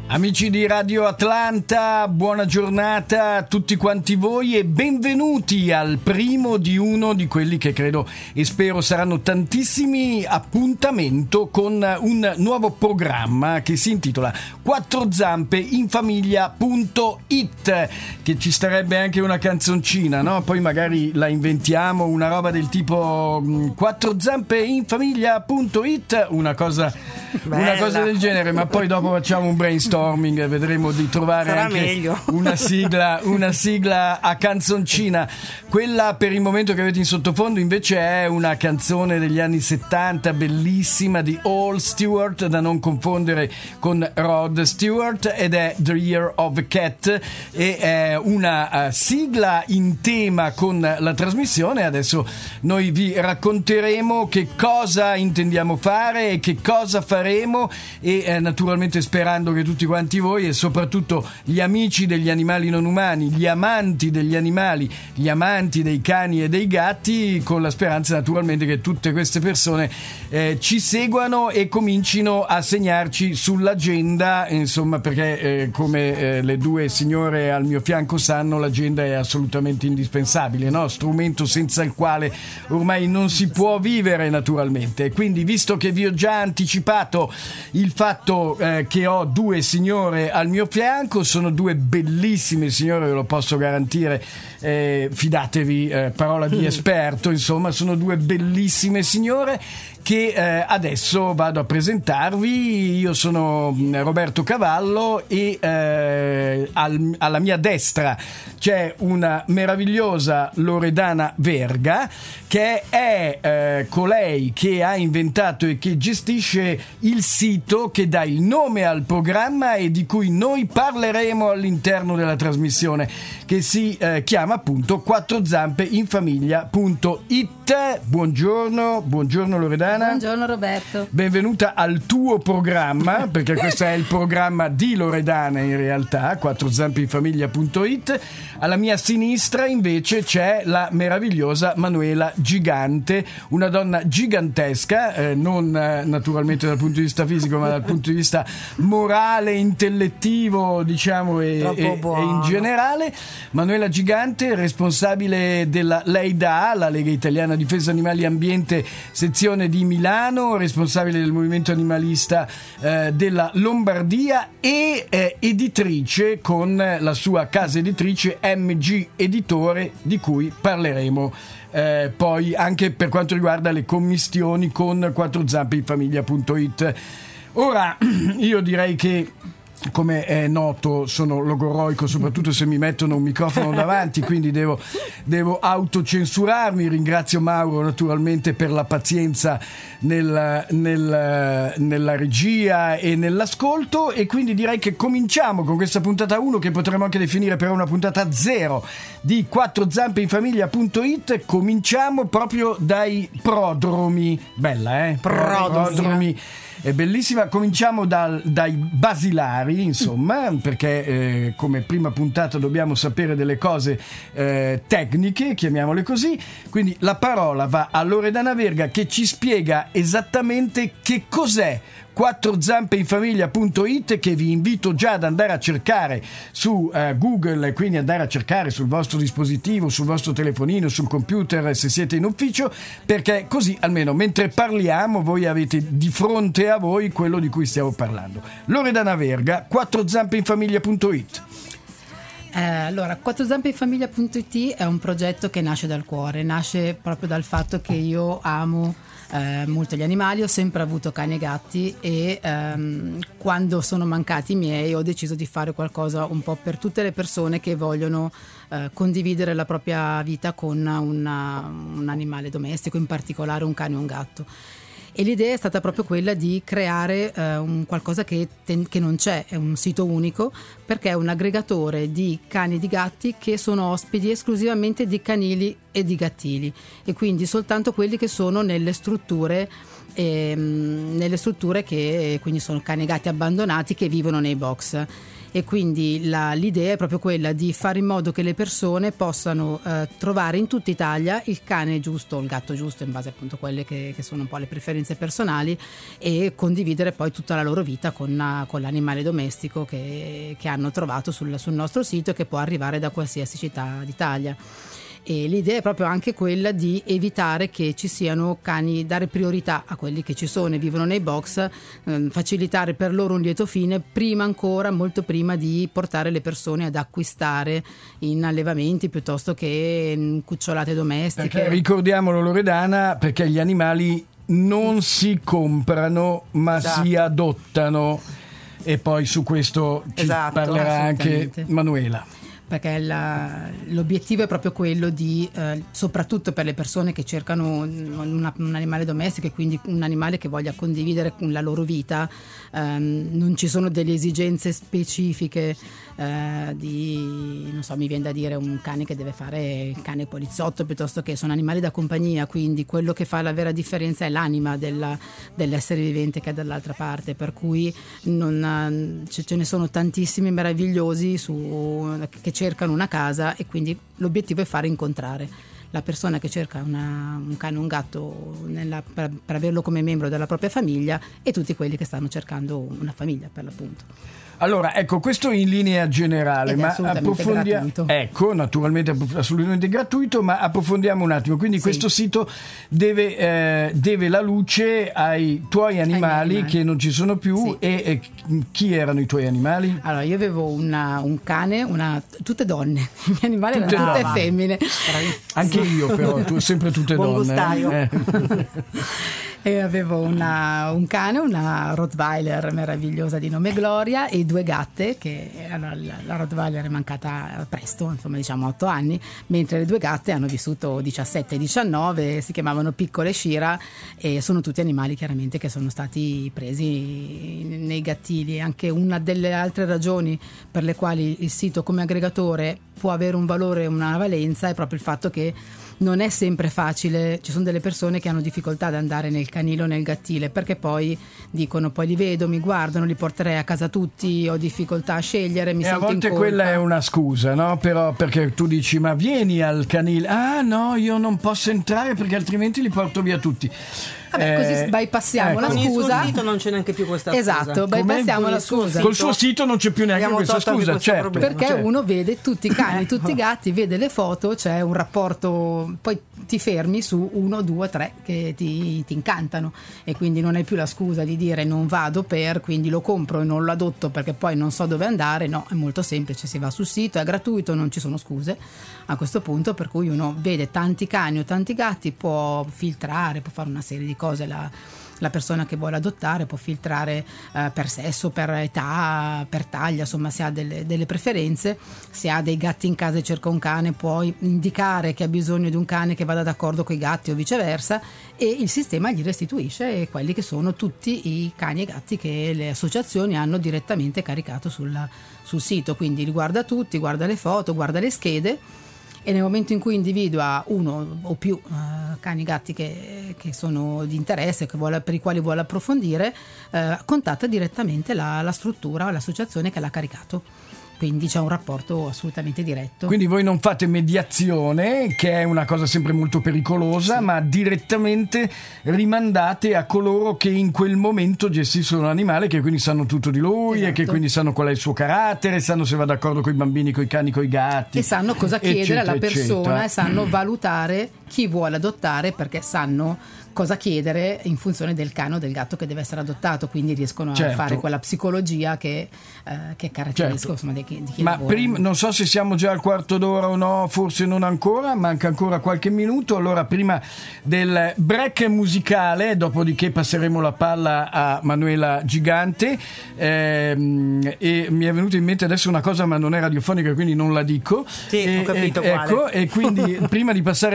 Amici di Radio Atlanta, buona giornata a tutti quanti voi e benvenuti al primo di uno di quelli che credo e spero saranno tantissimi appuntamento con un nuovo programma che si intitola Quattro Zampe in Famiglia.it, che ci starebbe anche una canzoncina, no? Poi magari la inventiamo, una roba del tipo Quattro Zampe in Famiglia.it, una cosa del genere, ma poi dopo facciamo un brainstorming e vedremo di trovare sarà anche meglio. una sigla a canzoncina. Quella per il momento che avete in sottofondo invece è una canzone degli anni 70 bellissima di Al Stewart, da non confondere con Rod Stewart, ed è The Year of the Cat, e è una sigla in tema con la trasmissione. Adesso noi vi racconteremo che cosa intendiamo fare e che cosa faremo, e naturalmente sperando che tutti quanti voi e soprattutto gli amici degli animali non umani, gli amanti degli animali, gli amanti dei cani e dei gatti, con la speranza naturalmente che tutte queste persone ci seguano e comincino a segnarci sull'agenda, insomma, perché come le due signore al mio fianco sanno, l'agenda è assolutamente indispensabile, no? Strumento senza il quale ormai non si può vivere naturalmente. Quindi, visto che vi ho già anticipato il fatto che ho due signore al mio fianco, sono due bellissime signore, ve lo posso garantire, fidatevi, parola di esperto, insomma, sono due bellissime signore che adesso vado a presentarvi. Io sono Roberto Cavallo e alla mia destra c'è una meravigliosa Loredana Verga, che è colei che ha inventato e che gestisce il sito che dà il nome al programma e di cui noi parleremo all'interno della trasmissione, che si chiama appunto quattrozampeinfamiglia.it. Buongiorno Loredana. Buongiorno Roberto. Benvenuta al tuo programma, perché questo è il programma di Loredana in realtà, quattrozampeinfamiglia.it. Alla mia sinistra invece c'è la meravigliosa Manuela Gigante, una donna gigantesca, non naturalmente dal punto di vista fisico, ma dal punto di vista morale, intellettivo, diciamo, e in generale. Manuela Gigante, responsabile della LEIDA, la Lega Italiana Difesa Animali e Ambiente, sezione di Milano, responsabile del movimento animalista della Lombardia e editrice con la sua casa editrice MG Editore, di cui parleremo poi anche per quanto riguarda le commistioni con quattrozampeinfamiglia.it. Ora, io direi che, come è noto, sono logorroico soprattutto se mi mettono un microfono davanti, quindi devo autocensurarmi. Ringrazio Mauro naturalmente per la pazienza nella regia e nell'ascolto, e quindi direi che cominciamo con questa puntata 1, che potremmo anche definire però una puntata 0 di quattrozampeinfamiglia.it. Cominciamo proprio dai prodromi. Bella, prodromi. È bellissima. Cominciamo dai basilari, insomma, perché come prima puntata dobbiamo sapere delle cose tecniche, chiamiamole così. Quindi la parola va a Loredana Verga, che ci spiega esattamente che cos'è quattrozampeinfamiglia.it, che vi invito già ad andare a cercare su Google, e quindi andare a cercare sul vostro dispositivo, sul vostro telefonino, sul computer, se siete in ufficio, perché così almeno mentre parliamo voi avete di fronte a voi quello di cui stiamo parlando. Loredana Verga, quattrozampeinfamiglia.it. Allora, quattrozampeinfamiglia.it è un progetto che nasce dal cuore, nasce proprio dal fatto che io amo molto gli animali, ho sempre avuto cani e gatti, e quando sono mancati i miei ho deciso di fare qualcosa un po' per tutte le persone che vogliono condividere la propria vita con un animale domestico, in particolare un cane o un gatto. E l'idea è stata proprio quella di creare un qualcosa che non c'è, è un sito unico, perché è un aggregatore di cani e di gatti che sono ospiti esclusivamente di canili e di gattili, e quindi soltanto quelli che sono nelle strutture che quindi sono cani e gatti abbandonati che vivono nei box. E quindi l'idea è proprio quella di fare in modo che le persone possano trovare in tutta Italia il cane giusto o il gatto giusto, in base appunto a quelle che sono un po' le preferenze personali, e condividere poi tutta la loro vita con l'animale domestico che hanno trovato sul nostro sito e che può arrivare da qualsiasi città d'Italia. E l'idea è proprio anche quella di evitare che ci siano cani, dare priorità a quelli che ci sono e vivono nei box, facilitare per loro un lieto fine molto prima di portare le persone ad acquistare in allevamenti piuttosto che in cucciolate domestiche. Perché ricordiamolo, Loredana, perché gli animali non si comprano ma si adottano, e poi su questo ci parlerà anche Manuela. Perché l'obiettivo è proprio quello di, soprattutto per le persone che cercano un animale domestico e quindi un animale che voglia condividere la loro vita, non ci sono delle esigenze specifiche non so, mi viene da dire un cane che deve fare il cane poliziotto, piuttosto che sono animali da compagnia, quindi quello che fa la vera differenza è l'anima dell'essere vivente che è dall'altra parte, per cui ce ne sono tantissimi meravigliosi che cercano una casa, e quindi l'obiettivo è fare incontrare la persona che cerca un cane o un gatto per averlo come membro della propria famiglia e tutti quelli che stanno cercando una famiglia, per l'appunto. Allora, ecco, questo in linea generale, ma approfondiamo. Ecco, naturalmente assolutamente gratuito, ma approfondiamo un attimo. Quindi questo sito deve la luce ai tuoi animali che non ci sono più. E chi erano i tuoi animali? Allora, io avevo un cane, tutte donne. I miei animali erano tutte femmine. Anche io, però, sempre tutte donne. Gustaio. E avevo un cane, una Rottweiler meravigliosa di nome Gloria, e 2 gatte, che la Rottweiler è mancata presto, insomma diciamo 8 anni, mentre le 2 gatte hanno vissuto 17 e 19, si chiamavano Piccole e Shira, e sono tutti animali chiaramente che sono stati presi nei gattili. Anche una delle altre ragioni per le quali il sito come aggregatore può avere un valore e una valenza è proprio il fatto che non è sempre facile, ci sono delle persone che hanno difficoltà ad andare nel canile o nel gattile, perché poi dicono, poi li vedo, mi guardano, li porterei a casa tutti, ho difficoltà a scegliere, mi sento in colpa. A volte quella è una scusa, no? Però perché tu dici, ma vieni al canile, no, io non posso entrare perché altrimenti li porto via tutti. Vabbè, così bypassiamo la scusa. Con il suo sito non c'è neanche più questa scusa. Esatto, bypassiamo la scusa. Col suo sito non c'è più neanche questa scusa, certo. Perché uno vede tutti i cani, tutti i gatti, vede le foto, c'è un rapporto, poi ti fermi su 1, 2, 3 che ti incantano, e quindi non hai più la scusa di dire non vado quindi lo compro e non lo adotto perché poi non so dove andare. No, è molto semplice, si va sul sito, è gratuito, non ci sono scuse a questo punto, per cui uno vede tanti cani o tanti gatti, può filtrare, può fare una serie di cose. La persona che vuole adottare può filtrare per sesso, per età, per taglia, insomma, se ha delle preferenze. Se ha dei gatti in casa e cerca un cane, può indicare che ha bisogno di un cane che vada d'accordo con i gatti o viceversa, e il sistema gli restituisce quelli che sono tutti i cani e gatti che le associazioni hanno direttamente caricato sul sito. Quindi li guarda tutti, guarda le foto, guarda le schede, e nel momento in cui individua uno o più cani e gatti che sono di interesse, per i quali vuole approfondire, contatta direttamente la struttura o l'associazione che l'ha caricato. Quindi c'è un rapporto assolutamente diretto. Quindi voi non fate mediazione, che è una cosa sempre molto pericolosa, ma direttamente rimandate a coloro che in quel momento gestiscono l'animale, che quindi sanno tutto di lui, e che quindi sanno qual è il suo carattere, sanno se va d'accordo con i bambini, con i cani, con i gatti, e sanno cosa chiedere alla persona, e sanno valutare chi vuole adottare, perché sanno cosa chiedere in funzione del cane o del gatto che deve essere adottato, quindi riescono a fare quella psicologia che è caratteristico, insomma, di chi ma lavora. Prima, non so se siamo già al quarto d'ora o no, forse non ancora, manca ancora qualche minuto. Allora, prima del break musicale, dopodiché passeremo la palla a Manuela Gigante, e mi è venuta in mente adesso una cosa, ma non è radiofonica, quindi non la dico. Sì, ho capito quale. Ecco, e quindi prima di passare la palla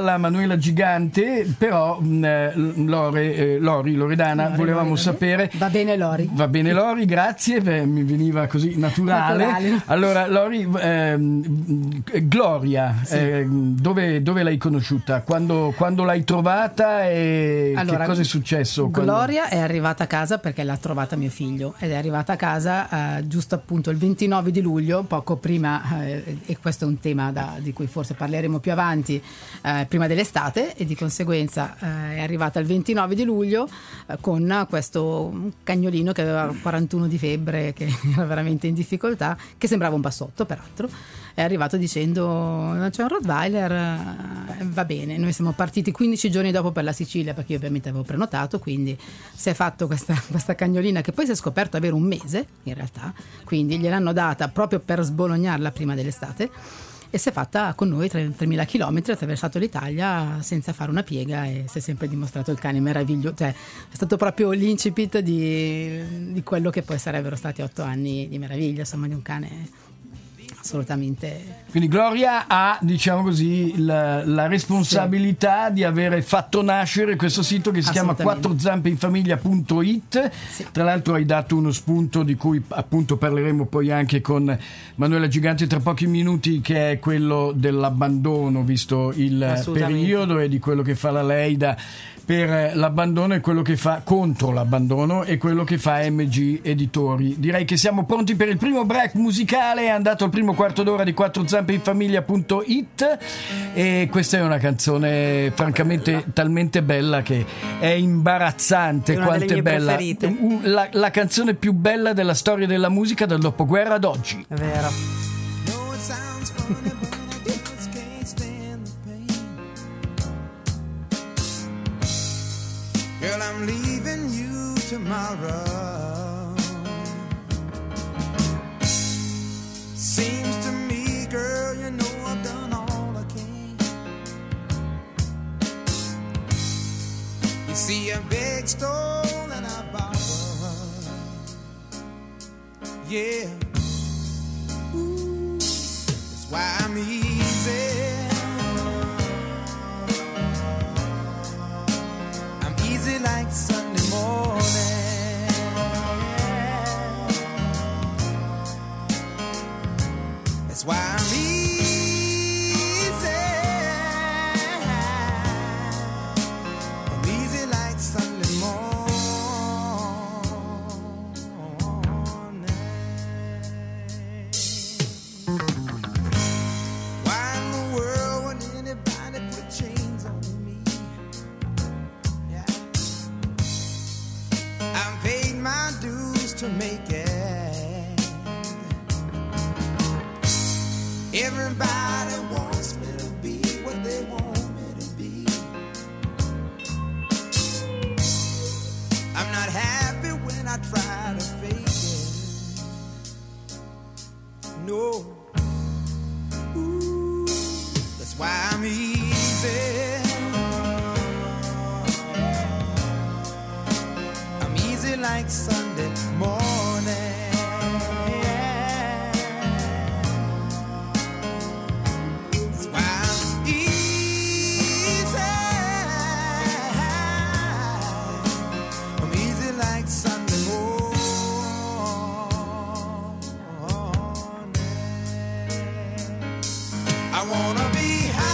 dalla Manuela Gigante, però Loredana, volevamo sapere. Va bene Lori, grazie, mi veniva così naturale. Allora Lori, Gloria, sì. Dove l'hai conosciuta? Quando l'hai trovata e allora, che cosa è successo? Gloria è arrivata a casa perché l'ha trovata mio figlio, ed è arrivata a casa giusto appunto il 29 di luglio, poco prima, e questo è un tema di cui forse parleremo più avanti, prima dell'estate, e di conseguenza è arrivata il 29 di luglio con questo cagnolino che aveva 41 di febbre, che era veramente in difficoltà, che sembrava un bassotto peraltro. È arrivato dicendo: c'è un Rottweiler, va bene. Noi siamo partiti 15 giorni dopo per la Sicilia, perché io ovviamente avevo prenotato, quindi si è fatto questa cagnolina, che poi si è scoperto avere un mese in realtà, quindi gliel'hanno data proprio per sbolognarla prima dell'estate, e si è fatta con noi 3.000 chilometri, ha attraversato l'Italia senza fare una piega, e si è sempre dimostrato il cane meraviglioso. Cioè, è stato proprio l'incipit di quello che poi sarebbero stati 8 anni di meraviglia, insomma, di un cane assolutamente. Quindi Gloria ha, diciamo così, la responsabilità, sì, di avere fatto nascere questo sito che si chiama quattrozampeinfamiglia.it. Sì. Tra l'altro hai dato uno spunto di cui appunto parleremo poi anche con Manuela Gigante tra pochi minuti, che è quello dell'abbandono, visto il periodo, e di quello che fa la Leida per l'abbandono e quello che fa contro l'abbandono e quello che fa MG Editori. Direi che siamo pronti per il primo break musicale. È andato il primo quarto d'ora di quattrozampeinfamiglia.it, e questa è una canzone francamente talmente bella che è imbarazzante. È una quanto delle è bella, preferite. la canzone più bella della storia della musica dal dopoguerra ad oggi. È vero. Girl, I'm leaving you tomorrow. Seems to me, girl, you know I've done all I can. You see, I beg, stole, and I borrowed. Yeah. Ooh, that's why I'm easy. Like Sunday morning. That's why I'm easy. I'm easy like Sunday morning. Why in the world would anybody put chains on me? I've paid my dues to make it. Everybody wants me to be what they want me to be. I'm not happy when I try to fake it. No. Ooh, that's why I'm easy. Like Sunday morning. That's why I'm easy. I'm easy like Sunday morning. I wanna be high.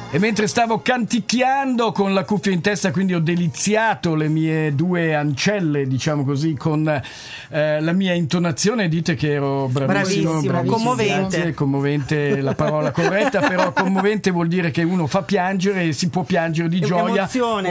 E mentre stavo canticchiando con la cuffia in testa, quindi ho deliziato le mie due ancelle, diciamo così, con la mia intonazione, dite che ero bravissimo. Commovente. Grazie, commovente la parola corretta, però commovente vuol dire che uno fa piangere e si può piangere di gioia emozione, o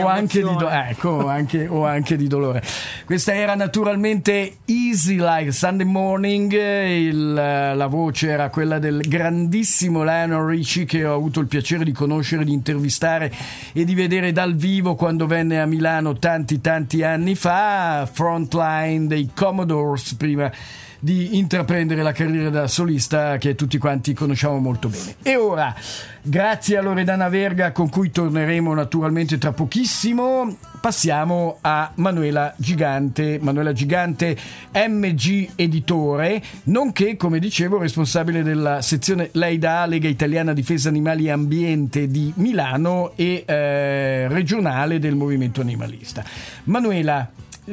anche di dolore. Questa era naturalmente Easy Like Sunday Morning, la voce era quella del grandissimo Lionel Richie, che ho avuto il piacere di conoscere, di intervistare e di vedere dal vivo quando venne a Milano tanti anni fa, frontline dei Commodores, prima di intraprendere la carriera da solista che tutti quanti conosciamo molto bene. E ora, grazie a Loredana Verga, con cui torneremo naturalmente tra pochissimo, passiamo a Manuela Gigante MG Editore, nonché, come dicevo, responsabile della sezione LEIDA, Lega Italiana Difesa Animali e Ambiente di Milano, e regionale del movimento animalista. Manuela,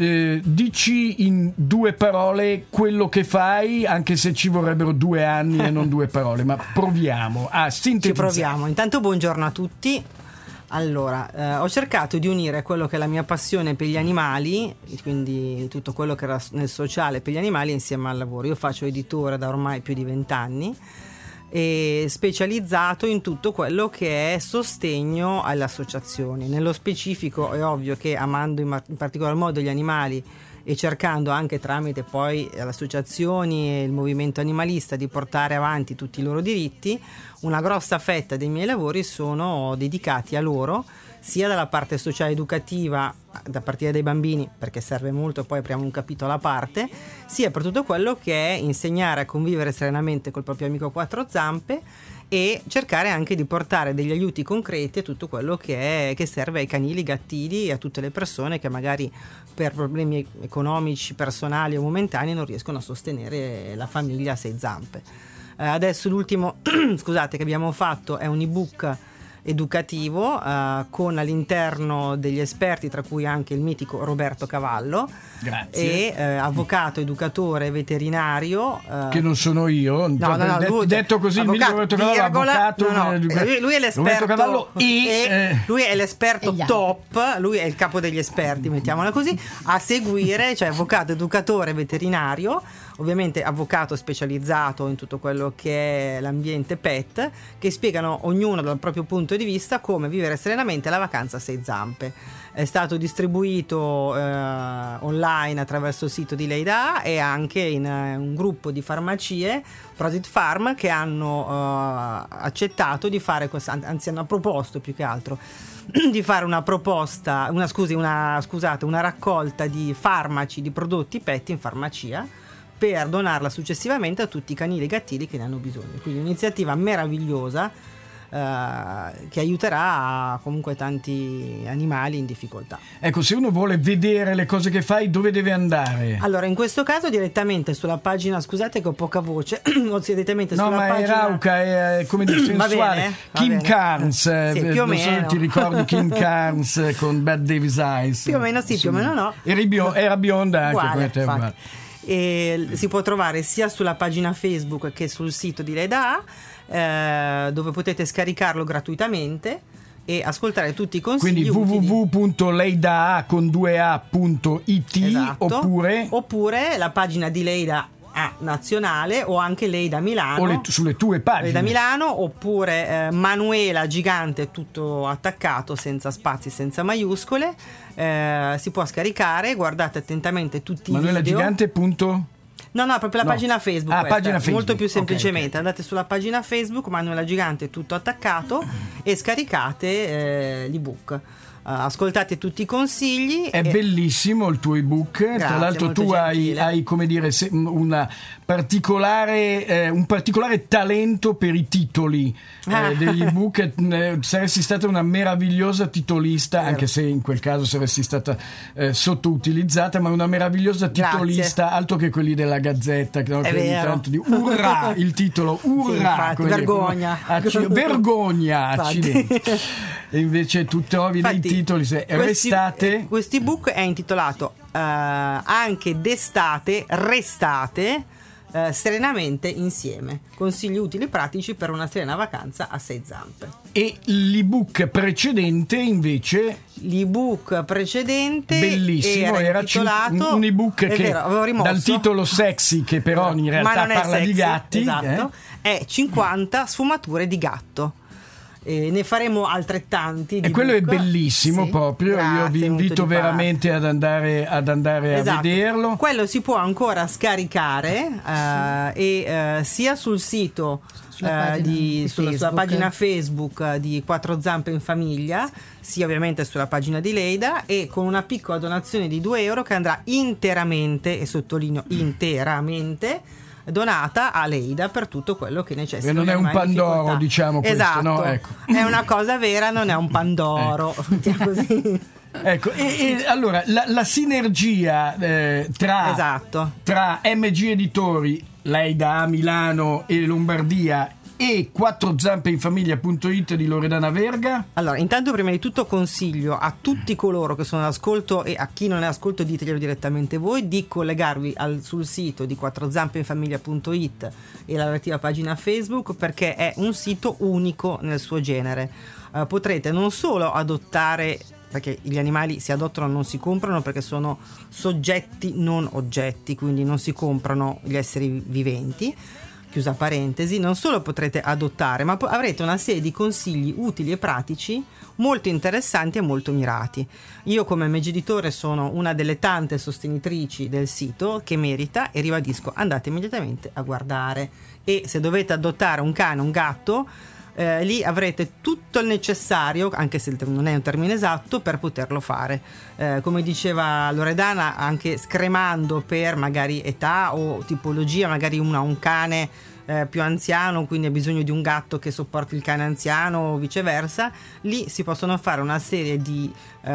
dici in 2 parole quello che fai, anche se ci vorrebbero 2 anni e non 2 parole, ma proviamo a sintetizzare. Ci proviamo. Intanto buongiorno a tutti. Allora, ho cercato di unire quello che è la mia passione per gli animali, quindi tutto quello che era nel sociale per gli animali, insieme al lavoro. Io faccio editore da ormai più di 20 anni e specializzato in tutto quello che è sostegno alle associazioni. Nello specifico è ovvio che, amando in particolar modo gli animali e cercando anche tramite poi le associazioni e il movimento animalista di portare avanti tutti i loro diritti, una grossa fetta dei miei lavori sono dedicati a loro, sia dalla parte sociale educativa, da partire dai bambini, perché serve molto, poi apriamo un capitolo a parte, sia per tutto quello che è insegnare a convivere serenamente col proprio amico a 4 zampe e cercare anche di portare degli aiuti concreti a tutto quello che serve ai canili, gattili e a tutte le persone che magari per problemi economici, personali o momentanei non riescono a sostenere la famiglia a 6 zampe. Adesso l'ultimo scusate che abbiamo fatto è un ebook educativo con all'interno degli esperti, tra cui anche il mitico Roberto Cavallo. Grazie. E avvocato, educatore, veterinario, che non sono io. Lui, detto così, avvocato, Roberto Cavallo, avvocato, lui è l'esperto Cavallo lui è l'esperto top, lui è il capo degli esperti, mettiamola così, a seguire, cioè avvocato, educatore, veterinario, ovviamente avvocato specializzato in tutto quello che è l'ambiente pet, che spiegano ognuno dal proprio punto di vista come vivere serenamente la vacanza a 6 zampe. È stato distribuito online attraverso il sito di LEIDA e anche in un gruppo di farmacie, Prosit Farm, che hanno accettato di fare anzi hanno proposto più che altro di fare una raccolta di farmaci, di prodotti pet in farmacia, per donarla successivamente a tutti i canili e gattili che ne hanno bisogno. Quindi un'iniziativa meravigliosa che aiuterà comunque tanti animali in difficoltà. Ecco, se uno vuole vedere le cose che fai, dove deve andare? Allora, in questo caso direttamente sulla pagina, scusate che ho poca voce, o direttamente sulla pagina. È rauca, è come dire sensuale. Kim Carnes, sì, più o non meno. so se ti ricordi Kim Carnes con Bad Davis Eyes. Più o meno sì, più o meno no. Era bionda anche uguale, come te, uguale. E si può trovare sia sulla pagina Facebook che sul sito di LEIDA, dove potete scaricarlo gratuitamente e ascoltare tutti i consigli. Quindi www.leidaa.it. Esatto. Oppure la pagina di LEIDA nazionale, o anche LEIDA Milano, o sulle tue pagine LEIDA Milano, oppure Manuela Gigante, tutto attaccato, senza spazi, senza maiuscole. Si può scaricare, guardate attentamente tutti i Manuela video. Gigante punto? No, proprio la pagina Facebook. Pagina Facebook. Molto più semplicemente. Okay. Andate sulla pagina Facebook, Manuela Gigante tutto attaccato, e scaricate l'ebook. Ascoltate tutti i consigli. È bellissimo il tuo ebook. Grazie, tra l'altro tu hai come dire un particolare talento per i titoli degli ebook. Saresti stata una meravigliosa titolista, anche se in quel caso saresti stata sottoutilizzata, ma una meravigliosa titolista. Grazie. Altro che quelli della Gazzetta, che ogni tanto di urrà il titolo, urrà, sì, vergogna, vergogna, accidenti. E invece tu trovi nei titoli restate. Questo ebook è intitolato anche d'estate, restate, serenamente insieme. Consigli utili e pratici per una serena vacanza a 6 zampe. E l'ebook precedente invece, L'ebook precedente bellissimo, era intitolato, un ebook è che vero, avevo rimosso, dal titolo sexy, che però in ma realtà non è parla di sexy, gatti, esatto, è 50 sfumature di gatto. Ne faremo altrettanti di e quello è book. bellissimo, Sì. proprio. Grazie, Io vi invito molto di veramente ad andare Esatto. a vederlo. Quello si può ancora scaricare sia sul sito Sulla pagina di sulla Facebook. pagina Facebook di Quattro Zampe in Famiglia, sia ovviamente sulla pagina di Leida, e con una piccola donazione di €2 che andrà interamente, e sottolineo interamente, donata a Leida per tutto quello che necessita. E non è un Pandoro, diciamo, questo, esatto, no? Ecco. È una cosa vera, non è un Pandoro. Così. Ecco, e allora la sinergia Esatto. tra MG Editori, Leida a Milano e Lombardia, e quattrozampeinfamiglia.it di Loredana Verga. Allora, intanto prima di tutto consiglio a tutti coloro che sono all'ascolto, e a chi non è all'ascolto diteglielo direttamente voi, di collegarvi sul sito di quattrozampeinfamiglia.it e la relativa pagina Facebook, perché è un sito unico nel suo genere. Potrete non solo adottare, perché gli animali si adottano, non si comprano, perché sono soggetti non oggetti, quindi non si comprano gli esseri viventi, chiusa parentesi. Non solo potrete adottare, ma avrete una serie di consigli utili e pratici molto interessanti e molto mirati. Io come MG Editore sono una delle tante sostenitrici del sito che merita, e ribadisco, andate immediatamente a guardare. E se dovete adottare un cane, un gatto, lì avrete tutto il necessario, anche se non è un termine esatto, per poterlo fare. Come diceva Loredana, anche scremando per magari età o tipologia, magari uno ha un cane più anziano, quindi ha bisogno di un gatto che sopporti il cane anziano o viceversa. Lì si possono fare una serie di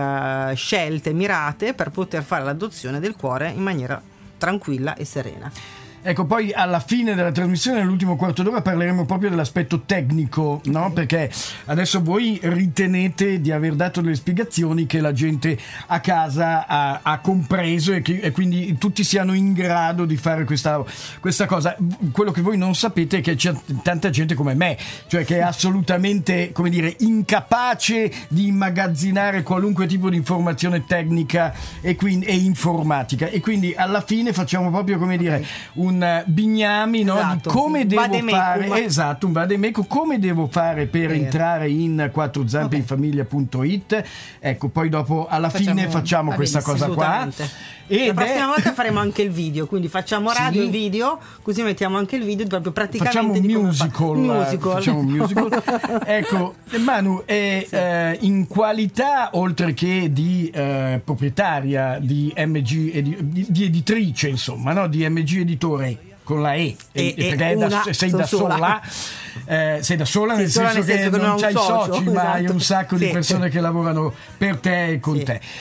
scelte mirate per poter fare l'adozione del cuore in maniera tranquilla e serena. Ecco, poi alla fine della trasmissione, nell'ultimo quarto d'ora, parleremo proprio dell'aspetto tecnico, no? Perché adesso voi ritenete di aver dato delle spiegazioni che la gente a casa ha compreso, e quindi tutti siano in grado di fare questa cosa. Quello che voi non sapete è che c'è tanta gente come me, cioè che è assolutamente, come dire, incapace di immagazzinare qualunque tipo di informazione tecnica e informatica, e quindi alla fine facciamo proprio, come dire, un bignami, no? Esatto, Di come sì, devo vademecum. fare, esatto, un vademecum, come devo fare per entrare in quattrozampeinfamiglia.it. Ecco, poi dopo alla fine facciamo questa cosa qua. La prossima volta faremo anche il video, quindi facciamo radio e video, così mettiamo anche il video proprio praticamente. Facciamo un di come musical. Facciamo un musical. Ecco, Manu, in qualità, oltre che di proprietaria di MG, di editrice, insomma, no? Di MG Editore con la perché sei da sola. Sei da sola, nel senso che non c'hai soci, ma hai un sacco di persone che lavorano per te e con te.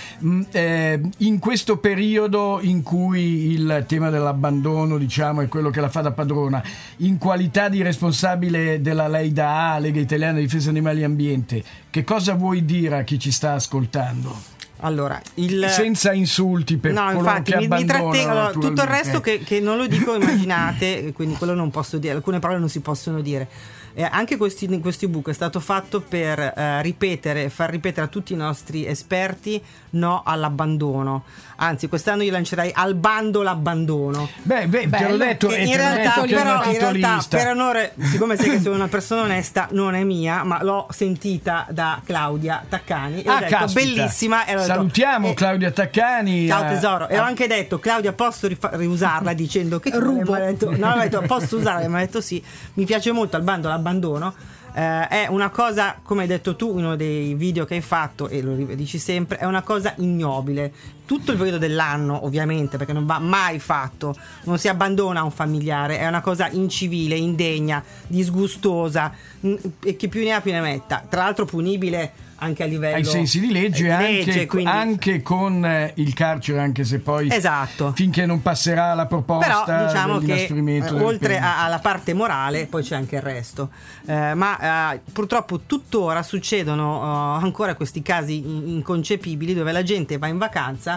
In questo periodo in cui il tema dell'abbandono, diciamo, è quello che la fa da padrona, in qualità di responsabile della Leida A, Lega Italiana di Difesa Animali e Ambiente, che cosa vuoi dire a chi ci sta ascoltando? Allora, senza insulti per coloro che abbandonano, tutto il resto che non lo dico, immaginate, quindi quello non posso dire, alcune parole non si possono dire. Anche questi ebook è stato fatto per far ripetere a tutti i nostri esperti no all'abbandono. Anzi, quest'anno io lancerei al bando l'abbandono. Beh, te l'ho detto, in realtà, per onore, siccome sai che sono una persona onesta, non è mia, ma l'ho sentita da Claudia Taccani e ho detto caspita. Bellissima. Salutiamo Claudia Taccani. Ciao tesoro. E ho anche detto, Claudia, posso riusarla, dicendo che rubo. Ho detto, posso usarla? Mi ha detto sì, mi piace molto al bando l'abbandono. È una cosa, come hai detto tu in uno dei video che hai fatto, e lo dici sempre, è una cosa ignobile. Tutto il periodo dell'anno, ovviamente, perché non va mai fatto, non si abbandona un familiare, è una cosa incivile, indegna, disgustosa, e chi più ne ha più ne metta, tra l'altro punibile anche a livello ai sensi di legge, quindi anche con il carcere, anche se poi finché non passerà la proposta. Però diciamo che oltre alla alla parte morale poi c'è anche il resto, ma purtroppo tuttora succedono ancora questi casi inconcepibili dove la gente va in vacanza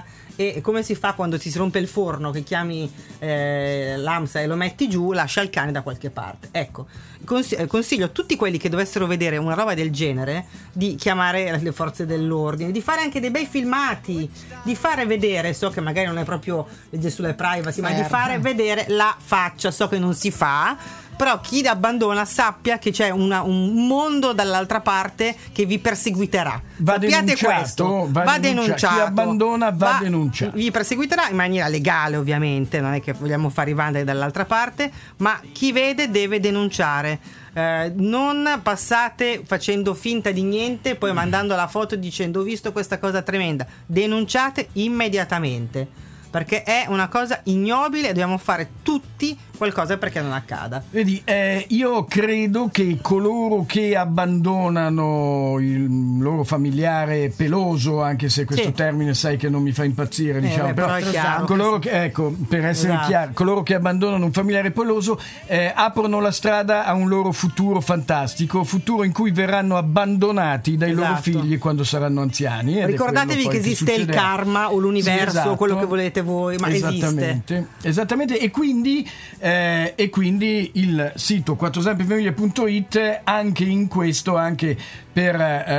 che come si fa quando si rompe il forno, che chiami l'AMSA e lo metti giù, lascia il cane da qualche parte. Ecco, consiglio a tutti quelli che dovessero vedere una roba del genere di chiamare le forze dell'ordine, di fare anche dei bei filmati, di fare vedere, so che magari non è proprio legge sulle privacy, ma di fare vedere la faccia. So che non si fa, però chi abbandona sappia che c'è un mondo dall'altra parte che vi perseguiterà. Sappiate questo, va denunciato. Chi abbandona va denunciato. Vi perseguiterà in maniera legale, ovviamente, non è che vogliamo fare i vandali dall'altra parte, ma chi vede deve denunciare. Non passate facendo finta di niente, poi mandando la foto dicendo ho visto questa cosa tremenda. Denunciate immediatamente, perché è una cosa ignobile e dobbiamo fare tutti qualcosa perché non accada. Vedi, io credo che coloro che abbandonano il loro familiare peloso, anche se questo termine sai che non mi fa impazzire, diciamo, però è chiaro. Coloro che, ecco, per essere chiari, coloro che abbandonano un familiare peloso aprono la strada a un loro futuro fantastico, futuro in cui verranno abbandonati dai loro figli quando saranno anziani. Ricordatevi che esiste il karma o l'universo, quello che volete voi, ma esattamente. E quindi il sito quattrozampefamiglia.it anche in questo, anche per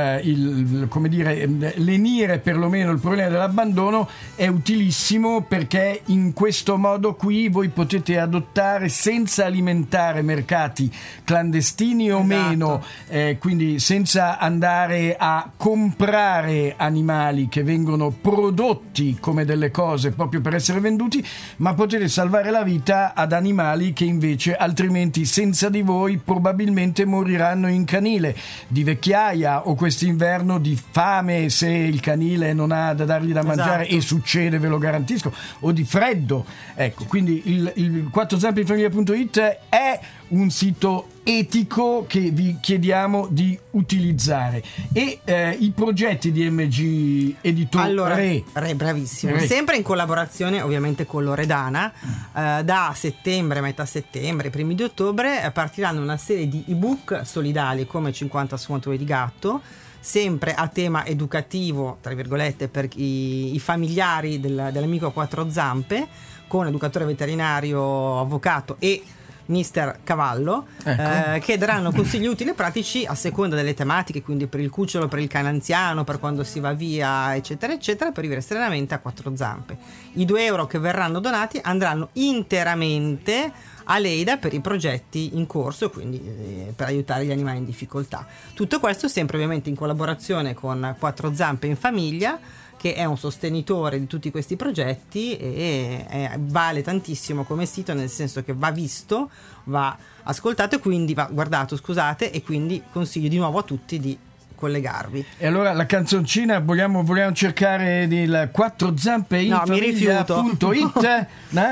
lenire perlomeno il problema dell'abbandono, è utilissimo, perché in questo modo qui voi potete adottare senza alimentare mercati clandestini o meno, quindi senza andare a comprare animali che vengono prodotti come delle cose proprio per essere venduti, ma potete salvare la vita ad animali che invece altrimenti senza di voi probabilmente moriranno in canile di vecchiaia o quest'inverno di fame, se il canile non ha da dargli da mangiare, e succede, ve lo garantisco, o di freddo. Ecco, quindi il quattrozampefamiglia.it è un sito etico che vi chiediamo di utilizzare. E i progetti di MG Editore, bravissimo, sempre in collaborazione ovviamente con Loredana, da settembre, metà settembre, primi di ottobre partiranno una serie di ebook solidali come 50 sfumature di gatto, sempre a tema educativo, tra virgolette, per i familiari dell'amico a quattro zampe, con educatore veterinario, avvocato e Mister Cavallo, che daranno consigli utili e pratici a seconda delle tematiche, quindi per il cucciolo, per il cane anziano, per quando si va via, eccetera eccetera, per vivere serenamente a quattro zampe. I 2 euro che verranno donati andranno interamente a Leida per i progetti in corso, quindi per aiutare gli animali in difficoltà. Tutto questo sempre ovviamente in collaborazione con Quattro Zampe in Famiglia, che è un sostenitore di tutti questi progetti e vale tantissimo come sito, nel senso che va visto, va ascoltato e quindi va guardato, scusate, e quindi consiglio di nuovo a tutti di collegarvi. E allora la canzoncina vogliamo cercare il quattrozampeinfamiglia.it?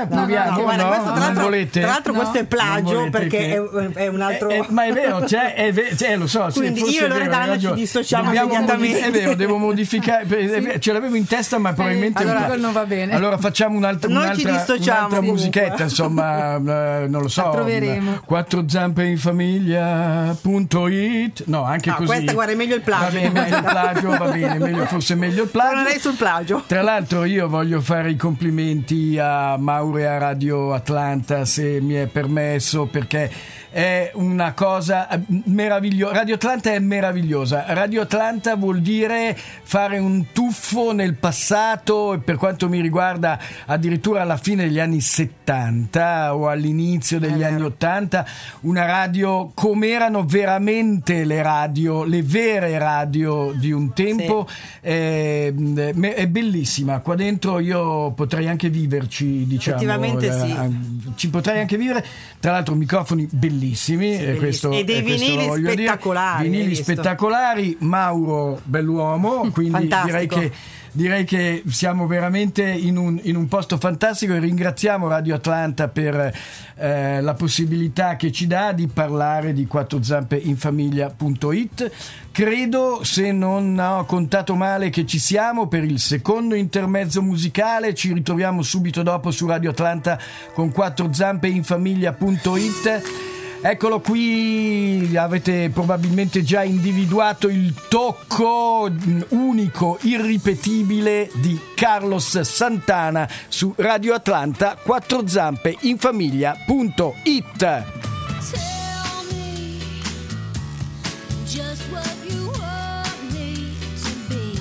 Tra l'altro questo è plagio, perché è un altro ma è vero, lo so, quindi io e Loredana ci dissociamo immediatamente. È vero, devo modificare, ce l'avevo in testa, ma probabilmente allora non va bene. Allora facciamo un'altra musichetta, insomma, non lo so, quattrozampeinfamiglia.it, no, anche così. Questa, guarda, è meglio il plagio. Va bene, forse meglio il plagio. Non lei sul plagio. Tra l'altro io voglio fare i complimenti a Mauro e a Radio Atlanta, se mi è permesso, perché è una cosa meravigliosa. Radio Atlanta è meravigliosa. Radio Atlanta vuol dire fare un tuffo nel passato, e per quanto mi riguarda addirittura alla fine degli anni 70 o all'inizio degli anni 80, una radio come erano veramente le vere radio di un tempo. È bellissima. Qua dentro io potrei anche viverci, diciamo. Effettivamente sì. Ci potrei anche vivere. Tra l'altro microfoni bellissimi. E dei vinili spettacolari. Vinili spettacolari. Mauro bell'uomo, quindi direi che siamo veramente in un posto fantastico, e ringraziamo Radio Atlanta per la possibilità che ci dà di parlare di quattrozampeinfamiglia.it. Credo, se non ho contato male, che ci siamo per il secondo intermezzo musicale. Ci ritroviamo subito dopo su Radio Atlanta con quattrozampeinfamiglia.it. Eccolo qui, avete probabilmente già individuato il tocco unico, irripetibile di Carlos Santana su Radio Atlanta, quattrozampeinfamiglia.it. Tell me just what you want me to be.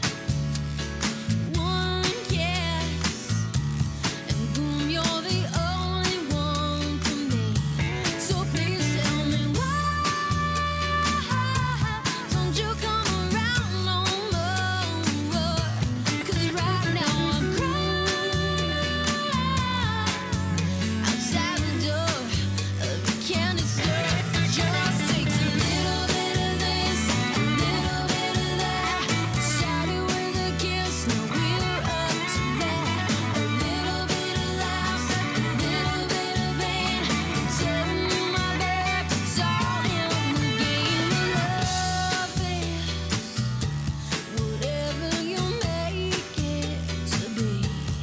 One kiss and boom, you're the only one for me. So please tell me why don't you come around no more? 'Cause right now I'm crying outside the door of the candy store. Just takes a little bit of this, a little bit of that. Started with a kiss, now we're up to that. A little bit of laughs, a little bit of pain. Tell me my back, it's all in the game of love is whatever you make it to be.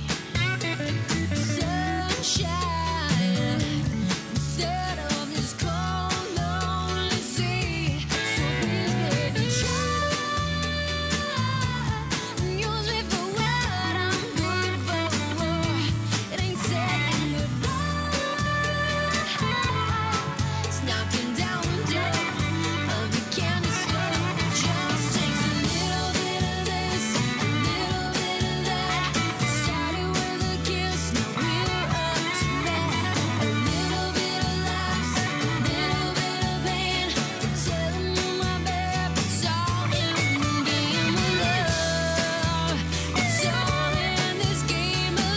Sunshine instead of this cold, lonely sea. So please, baby, try and use me for what I'm good for. It ain't saying goodbye. It's knocking down the door of the candy store. Just takes a little bit of this, a little bit of that. Started with a kiss, now we're up to that. A little bit of laughs, a little bit of pain. Telling me my babe, it's all in the game of love. It's all in this game of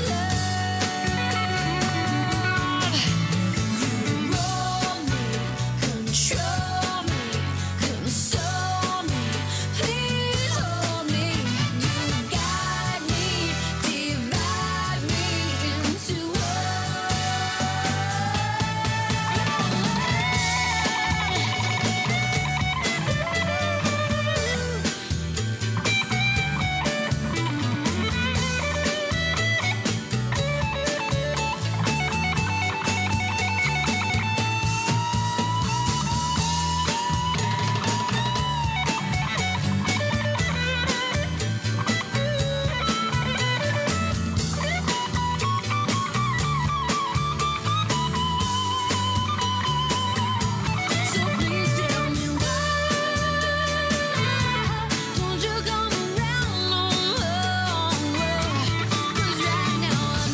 love. You roll me, control me, console me, please hold me. You guide me, divide me into So please tell me why don't you come around no more? 'Cause right now I'm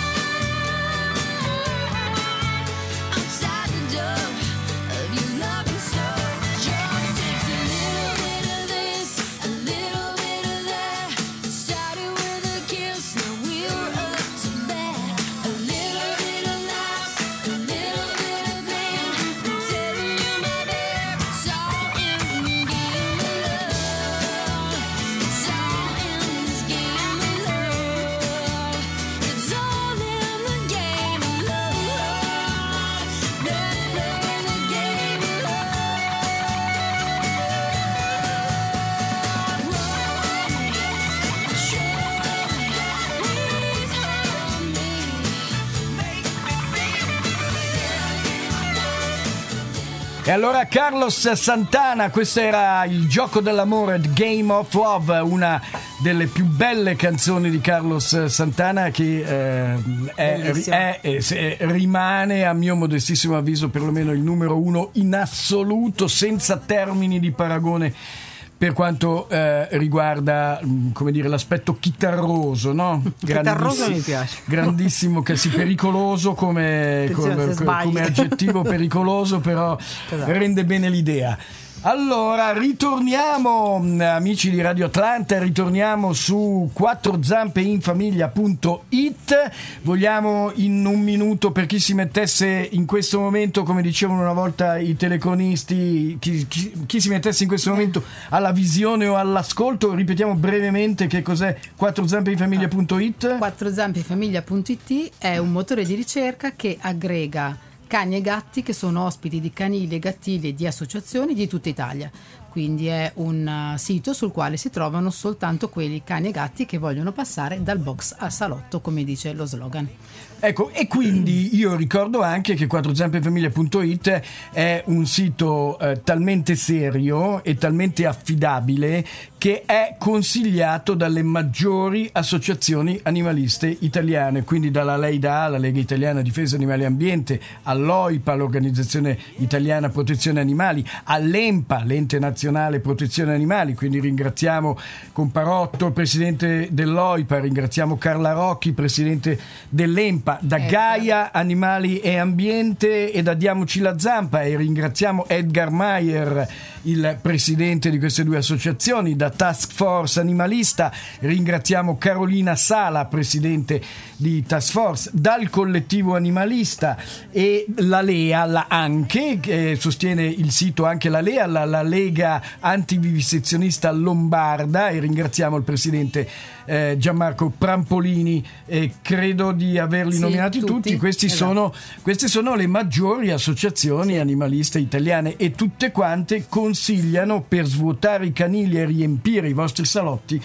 outside the door of your loving store. Just takes a little bit of this, a little bit of that. Started with a kiss, now we're up to that. A little bit of laughs, a little bit of pain. Telling you my babe, it's all in the game of love. It's all in this game of love. It's all in the game of love. Let's play the game of E allora Carlos Santana, questo era il gioco dell'amore, The Game of Love, una delle più belle canzoni di Carlos Santana che rimane a mio modestissimo avviso perlomeno il numero uno in assoluto, senza termini di paragone per quanto riguarda, come dire, l'aspetto chitarroso, no? Chitarroso mi piace. Grandissimo, che sì, pericoloso come aggettivo, pericoloso, però Esatto. rende bene l'idea. Allora, ritorniamo, amici di Radio Atlanta, ritorniamo su quattrozampeinfamiglia.it. Vogliamo in un minuto, per chi si mettesse in questo momento, come dicevano una volta i telecronisti, chi si mettesse in questo momento alla visione o all'ascolto, ripetiamo brevemente che cos'è quattrozampeinfamiglia.it. Quattrozampeinfamiglia.it è un motore di ricerca che aggrega cani e gatti che sono ospiti di canili e gattili e di associazioni di tutta Italia. quindi è un sito sul quale si trovano soltanto quelli cani e gatti che vogliono passare dal box al salotto, come dice lo slogan. Ecco, e quindi io ricordo anche che quattrozampefamiglia.it è un sito talmente serio e talmente affidabile che è consigliato dalle maggiori associazioni animaliste italiane, quindi dalla LEIDA, la Lega Italiana Difesa Animali e Ambiente, all'OIPA, l'Organizzazione Italiana Protezione Animali, all'ENPA, l'Ente Nazionale Protezione Animali, quindi ringraziamo Comparotto, presidente dell'OIPA, ringraziamo Carla Rocchi, presidente dell'ENPA, da Gaia Animali e Ambiente e da Diamoci la Zampa, e ringraziamo Edgar Mayer, il presidente di queste due associazioni, da Task Force Animalista, ringraziamo Carolina Sala, presidente di Task Force, dal collettivo animalista, e la LEA, la ANCHE, che sostiene il sito anche la LEA, la Lega Antivivisezionista Lombarda, e ringraziamo il presidente Gianmarco Prampolini, credo di averli nominati tutti. Queste sono le maggiori associazioni animaliste italiane, e tutte quante consigliano, per svuotare i canili e riempire i vostri salotti,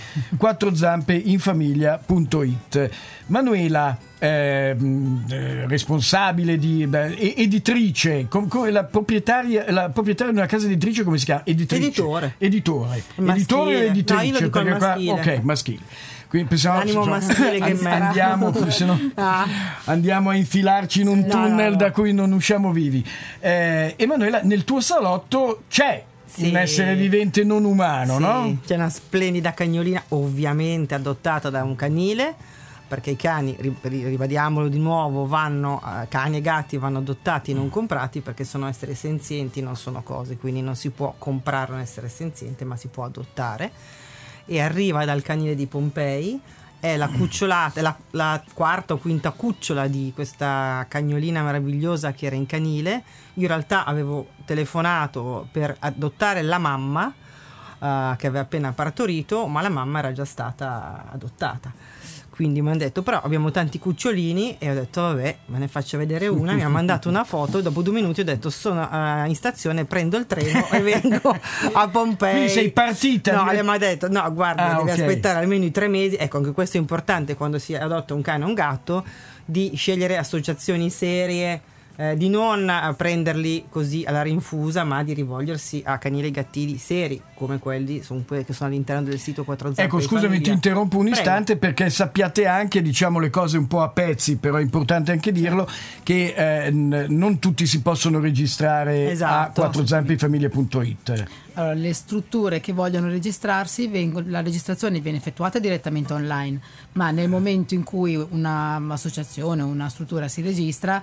quattrozampeinfamiglia.it. Manuela, responsabile di editrice, la proprietaria di una casa editrice, come si chiama? Editore o editrice? No, io lo dico al maschile. Ok, maschile. Quindi l'animo maschile che andiamo a infilarci in un tunnel da cui non usciamo vivi. Emanuela, nel tuo salotto c'è un essere vivente non umano, no? C'è una splendida cagnolina, ovviamente adottata da un canile, perché i cani, ribadiamolo di nuovo, cani e gatti vanno adottati, non comprati, perché sono esseri senzienti, non sono cose, quindi non si può comprare un essere senziente, ma si può adottare. E arriva dal canile di Pompei, è la cucciolata, la quarta o quinta cucciola di questa cagnolina meravigliosa che era in canile. Io in realtà avevo telefonato per adottare la mamma, che aveva appena partorito, ma la mamma era già stata adottata. Quindi mi hanno detto, però abbiamo tanti cucciolini, e ho detto vabbè, me ne faccio vedere una. Mi ha mandato una foto e dopo 2 minuti ho detto sono in stazione, prendo il treno e vengo a Pompei. Quindi sei partita? No, mi ha detto no, guarda, devi aspettare almeno i 3 mesi. Ecco, anche questo è importante quando si adotta un cane o un gatto, di scegliere associazioni serie, di non prenderli così alla rinfusa, ma di rivolgersi a canili e gattili seri, come quelli che sono all'interno del sito Quattro Zampe. Ecco, scusami, ti interrompo un istante. Prego. Perché sappiate anche, diciamo le cose un po' a pezzi, però è importante anche dirlo, che non tutti si possono registrare a quattrozampeinfamiglia.it. Allora, le strutture che vogliono registrarsi, la registrazione viene effettuata direttamente online, ma nel momento in cui un'associazione o una struttura si registra,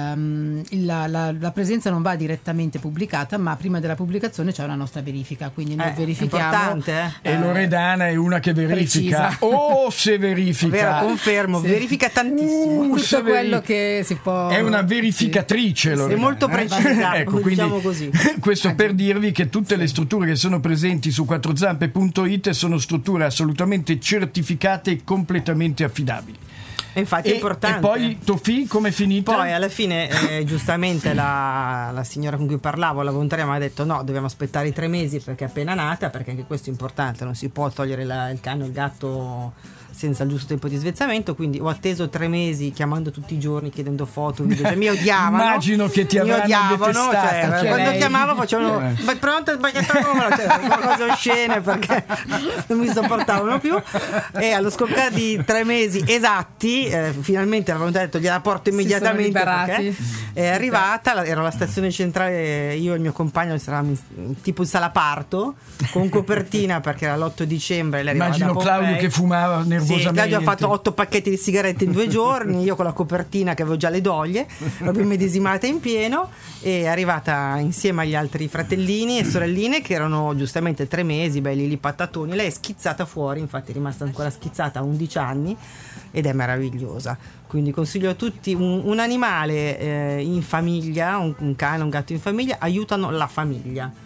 la presenza non va direttamente pubblicata, ma prima della pubblicazione c'è una nostra verifica, quindi noi verifichiamo. Importante, E Loredana è una che verifica. Se verifica. Vero, confermo, verifica tantissimo. Tutto quello che si può. È una verificatrice, Loredana. È molto precisa, ecco, diciamo così. Questo per dirvi che tutte le strutture che sono presenti su quattrozampe.it sono strutture assolutamente certificate e completamente affidabili. Infatti è importante. E poi Tofì come è finita? Poi alla fine giustamente la signora con cui parlavo, la volontaria, mi ha detto no, dobbiamo aspettare i 3 mesi perché è appena nata, perché anche questo è importante, non si può togliere il cane o il gatto senza il giusto tempo di svezzamento. Quindi ho atteso 3 mesi chiamando tutti i giorni, chiedendo foto, video. Mi odiavano. Immagino che ti avranno detestata, quando chiamavo facevano pronto, sbagliato il numero, cose oscene, perché non mi sopportavano più. E allo scoccare di 3 mesi esatti, finalmente avevano detto gliela porto immediatamente, perché è arrivata, ero alla stazione centrale, io e il mio compagno eravamo tipo in sala parto, con copertina, perché era l'8 dicembre. Immagino Claudio che fumava nervosamente. Sì, Claudio ha fatto 8 pacchetti di sigarette in 2 giorni, io con la copertina che avevo già le doglie, proprio immedesimata in pieno, e è arrivata insieme agli altri fratellini e sorelline che erano giustamente 3 mesi, belli lì pattatoni. Lei è schizzata fuori, infatti è rimasta ancora schizzata a 11 anni ed è meravigliosa. Quindi consiglio a tutti un animale in famiglia, un cane, un gatto in famiglia, aiutano la famiglia.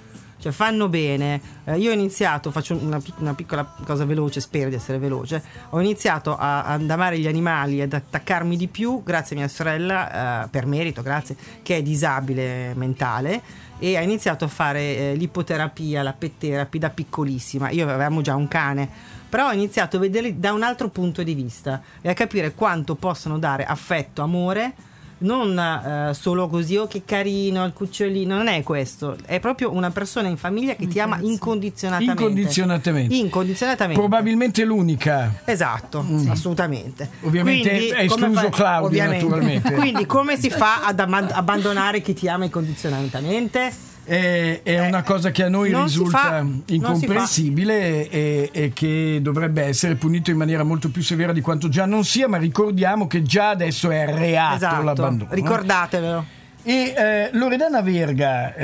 cioè fanno bene. Io ho iniziato, faccio una piccola cosa veloce, spero di essere veloce, ho iniziato ad amare gli animali, ad attaccarmi di più grazie a mia sorella, per merito, grazie, che è disabile mentale, e ha iniziato a fare l'ipoterapia, la pet therapy da piccolissima. Io avevamo già un cane, però ho iniziato a vederli da un altro punto di vista e a capire quanto possono dare affetto, amore, non solo così, oh che carino il cucciolino, non è questo, è proprio una persona in famiglia che ti ama incondizionatamente. Probabilmente l'unica. Esatto, assolutamente. Ovviamente Quindi, è escluso Claudio, ovviamente. naturalmente. Quindi come si fa ad abbandonare chi ti ama incondizionatamente? È una cosa che a noi non risulta si fa, incomprensibile e che dovrebbe essere punito in maniera molto più severa di quanto già non sia, ma ricordiamo che già adesso è reato l'abbandono. Ricordatevelo. E Loredana Verga,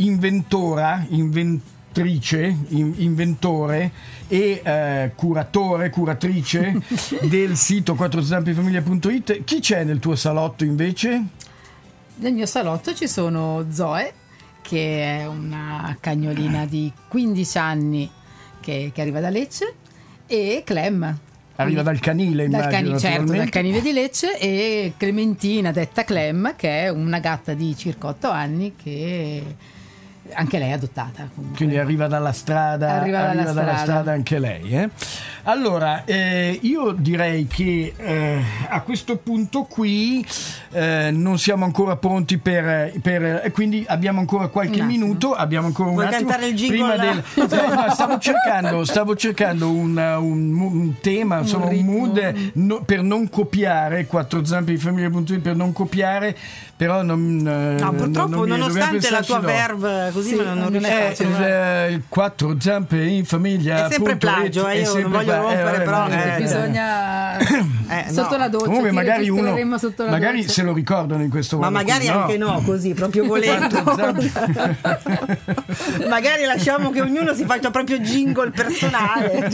inventore e curatrice del sito quattrozampefamiglia.it. Chi c'è nel tuo salotto invece? Nel mio salotto ci sono Zoe, che è una cagnolina di 15 anni che arriva da Lecce, e Clem. Arriva dal canile, immagino. Certo, dal canile di Lecce, e Clementina, detta Clem, che è una gatta di circa 8 anni che anche lei è adottata. Comunque. Quindi arriva dalla strada, dalla strada anche lei. Allora, io direi che a questo punto qui non siamo ancora pronti per quindi abbiamo ancora qualche minuto, abbiamo ancora un attimo. Vuoi cantare il jingle? Stavo cercando un tema, insomma un mood per non copiare quattrozampefamiglia.it, per non copiare, però purtroppo nonostante la tua verve così non riesco. Il quattro zampe in famiglia è sempre plagio, io non voglio rompere, però bisogna sotto la doccia. Comunque magari uno doccia. se lo ricordano in questo momento. Ma magari anche no, così proprio volendo. Magari lasciamo che ognuno si faccia proprio jingle personale.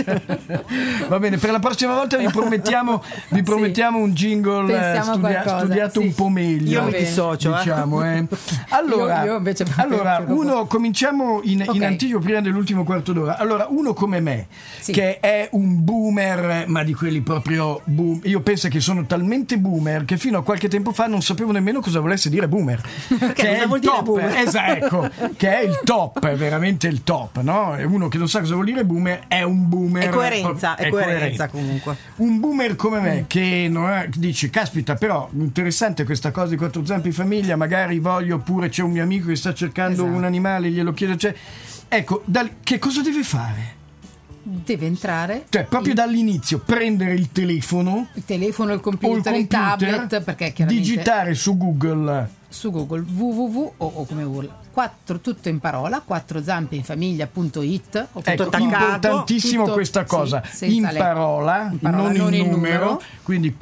Va bene, per la prossima volta vi promettiamo un jingle studiato un po' meglio. Io mi dissocio, diciamo. Allora, io invece cominciamo in anticipo prima dell'ultimo quarto d'ora. Allora, uno come me, che è un boomer, ma di quelli proprio boom. Io penso che sono talmente boomer che fino a qualche tempo fa non sapevo nemmeno cosa volesse dire boomer. Perché cosa vuol dire boomer? Esatto, che è il top, è veramente il top, no? È uno che non sa cosa vuol dire boomer, è un boomer. È coerenza comunque. Un boomer come me che dice, caspita, però interessante questa cosa di quattro zampe in famiglia, magari voglio, oppure c'è un mio amico che sta cercando un animale, glielo chiedo, ecco, che cosa deve fare? Deve entrare, cioè proprio dall'inizio prendere il telefono, il computer, il tablet, perché chiaramente digitare su Google www o come urla 4 tutto in parola quattrozampeinfamiglia.it, ecco, importantissimo questa cosa, in parola, non in numero, quindi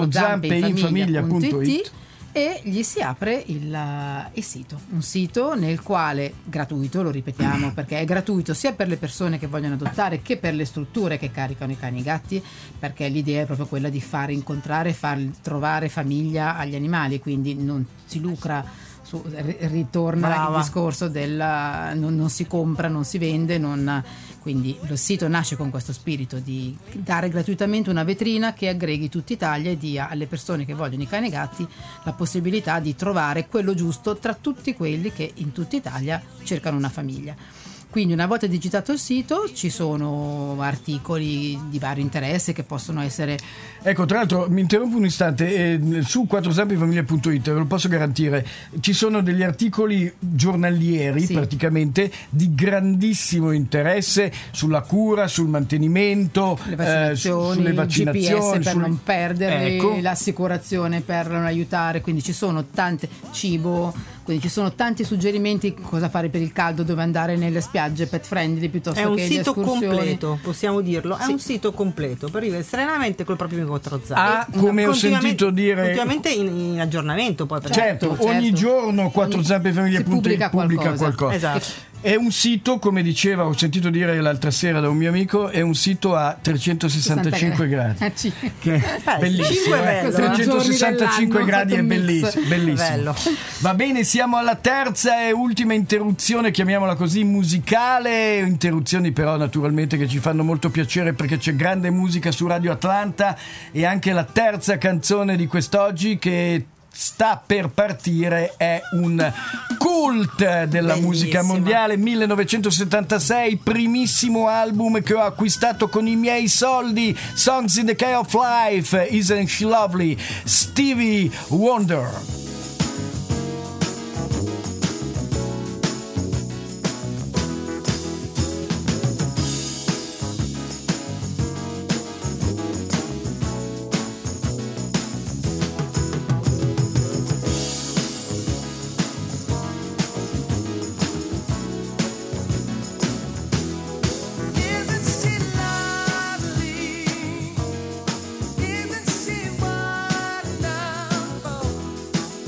quattrozampeinfamiglia.it, e gli si apre il sito, un sito nel quale gratuito, lo ripetiamo perché è gratuito sia per le persone che vogliono adottare che per le strutture che caricano i cani e i gatti, perché l'idea è proprio quella di far incontrare, far trovare famiglia agli animali, quindi non si lucra, ritorna il discorso del non si compra, non si vende, quindi lo sito nasce con questo spirito di dare gratuitamente una vetrina che aggreghi tutta Italia e dia alle persone che vogliono i cani e i gatti la possibilità di trovare quello giusto tra tutti quelli che in tutta Italia cercano una famiglia. Quindi una volta digitato il sito ci sono articoli di vario interesse che possono essere... Ecco, tra l'altro mi interrompo un istante, su quattrozampefamiglia.it ve lo posso garantire, ci sono degli articoli giornalieri praticamente di grandissimo interesse sulla cura, sul mantenimento, sulle vaccinazioni, GPS per non perderli, ecco, l'assicurazione per non aiutare, quindi ci sono tante, cibo, quindi ci sono tanti suggerimenti cosa fare per il caldo, dove andare nelle spiagge pet friendly piuttosto che le escursioni. È un sito completo, possiamo dirlo, è un sito completo per vivere serenamente col proprio quattro zampe. Come ho sentito dire, ultimamente in aggiornamento poi, certo, ogni giorno quattrozampefamiglia.it pubblica qualcosa. Esatto. È un sito, come diceva, ho sentito dire l'altra sera da un mio amico, è un sito a 365 gradi. Che è bellissimo. 5 è bello, 365 gradi è Fatto un mix. bellissimo, bellissimo. Bello. Va bene, siamo alla terza e ultima interruzione, chiamiamola così, musicale. Interruzioni però naturalmente che ci fanno molto piacere perché c'è grande musica su Radio Atlanta, e anche la terza canzone di quest'oggi che sta per partire è un cult della musica mondiale. 1976, primissimo album che ho acquistato con i miei soldi, Songs in the Key of Life, Isn't She Lovely, Stevie Wonder. Isn't she lovely? Isn't she wonderful?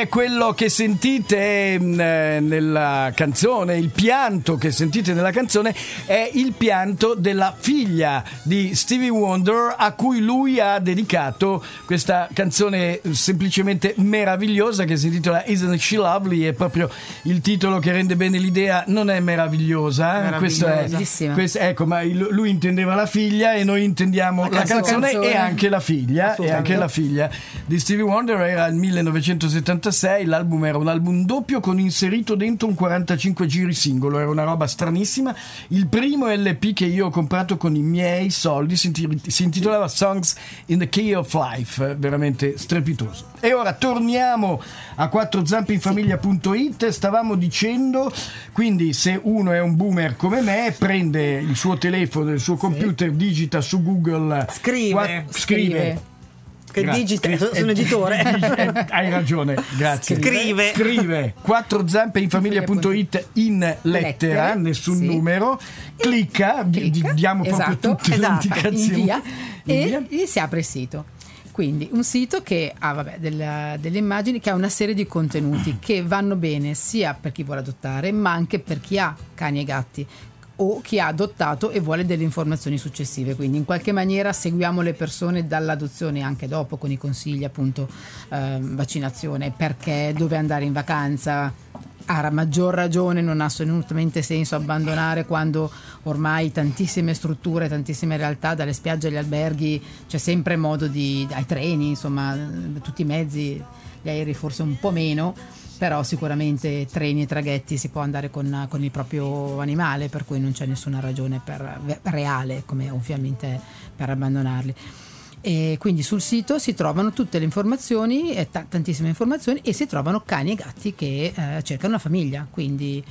è quello che sentite nella canzone, il pianto che sentite nella canzone è il pianto della figlia di Stevie Wonder, a cui lui ha dedicato questa canzone semplicemente meravigliosa che si intitola Isn't She Lovely. È proprio il titolo che rende bene l'idea. Non è meravigliosa? Bellissima. Ecco, ma lui intendeva la figlia e noi intendiamo la canzone e anche la figlia. E anche la figlia di Stevie Wonder. Era il 1976, l'album era un album doppio con inserito dentro un 45 giri singolo, era una roba stranissima. Il primo LP che io ho comprato con i miei soldi si intitolava Songs in the Key of Life, veramente strepitoso. E ora torniamo a quattrozampeinfamiglia.it. Stavamo dicendo, quindi, se uno è un boomer come me, prende il suo telefono, il suo computer, digita su Google, scrive. Che digita, sono editore. Hai ragione, grazie. Scrive quattrozampeinfamiglia.it in lettera, nessun numero, clicca, diamo proprio tutte le indicazioni. Invia. E gli si apre il sito. Quindi un sito che ha delle immagini, che ha una serie di contenuti che vanno bene sia per chi vuole adottare, ma anche per chi ha cani e gatti o chi ha adottato e vuole delle informazioni successive. Quindi in qualche maniera seguiamo le persone dall'adozione anche dopo, con i consigli, appunto, vaccinazione, perché, dove andare in vacanza. A maggior ragione non ha assolutamente senso abbandonare quando ormai tantissime strutture, tantissime realtà, dalle spiagge agli alberghi, c'è sempre modo ai treni, insomma, tutti i mezzi, gli aerei forse un po' meno, però sicuramente treni e traghetti si può andare con il proprio animale, per cui non c'è nessuna ragione reale, come ovviamente per abbandonarli. E quindi sul sito si trovano tutte le informazioni, tantissime informazioni, e si trovano cani e gatti che cercano una famiglia. Quindi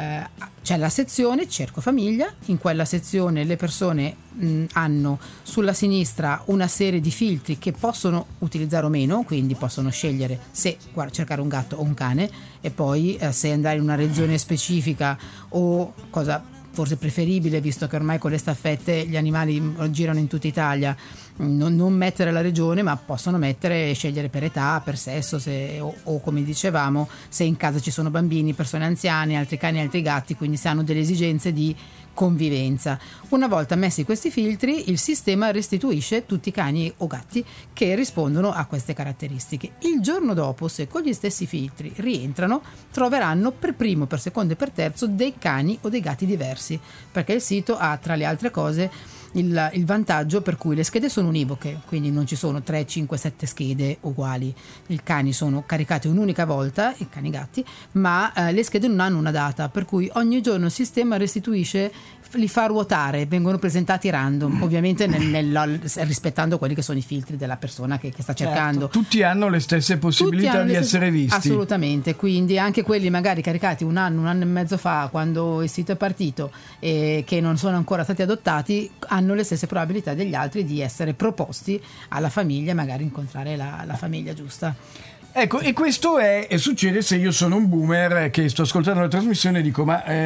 c'è la sezione Cerco famiglia. In quella sezione le persone hanno sulla sinistra una serie di filtri che possono utilizzare o meno, quindi possono scegliere se cercare un gatto o un cane, e poi se andare in una regione specifica o cosa forse preferibile, visto che ormai con le staffette gli animali girano in tutta Italia, non mettere la regione, ma possono scegliere per età, per sesso, o come dicevamo, se in casa ci sono bambini, persone anziane, altri cani e altri gatti, quindi se hanno delle esigenze di convivenza. Una volta messi questi filtri, il sistema restituisce tutti i cani o gatti che rispondono a queste caratteristiche. Il giorno dopo, se con gli stessi filtri rientrano, troveranno per primo, per secondo e per terzo dei cani o dei gatti diversi, perché il sito ha, tra le altre cose, il vantaggio per cui le schede sono univoche, quindi non ci sono 3, 5, 7 schede uguali. I cani sono caricati un'unica volta, i cani e gatti, ma le schede non hanno una data, per cui ogni giorno il sistema restituisce, li fa ruotare, vengono presentati random, ovviamente rispettando quelli che sono i filtri della persona che sta cercando. Tutti hanno le stesse possibilità di essere visti. Assolutamente, quindi anche quelli magari caricati un anno e mezzo fa, quando il sito è partito, e che non sono ancora stati adottati, hanno le stesse probabilità degli altri di essere proposti alla famiglia, magari incontrare la famiglia giusta. Ecco, e questo succede se io sono un boomer che sto ascoltando la trasmissione e dico